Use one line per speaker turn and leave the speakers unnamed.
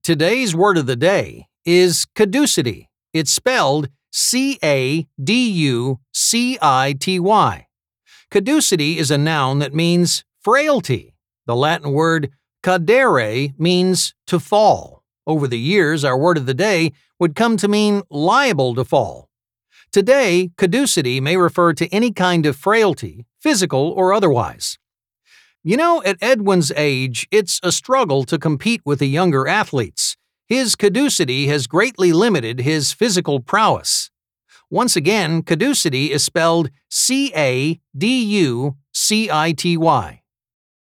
Today's word of the day is caducity. It's spelled C-A-D-U-C-I-T-Y. Caducity is a noun that means frailty. The Latin word cadere means to fall. Over the years, our word of the day would come to mean liable to fall. Today, caducity may refer to any kind of frailty, physical or otherwise. You know, at Edwin's age, it's a struggle to compete with the younger athletes. His caducity has greatly limited his physical prowess. Once again, caducity is spelled C-A-D-U-C-I-T-Y.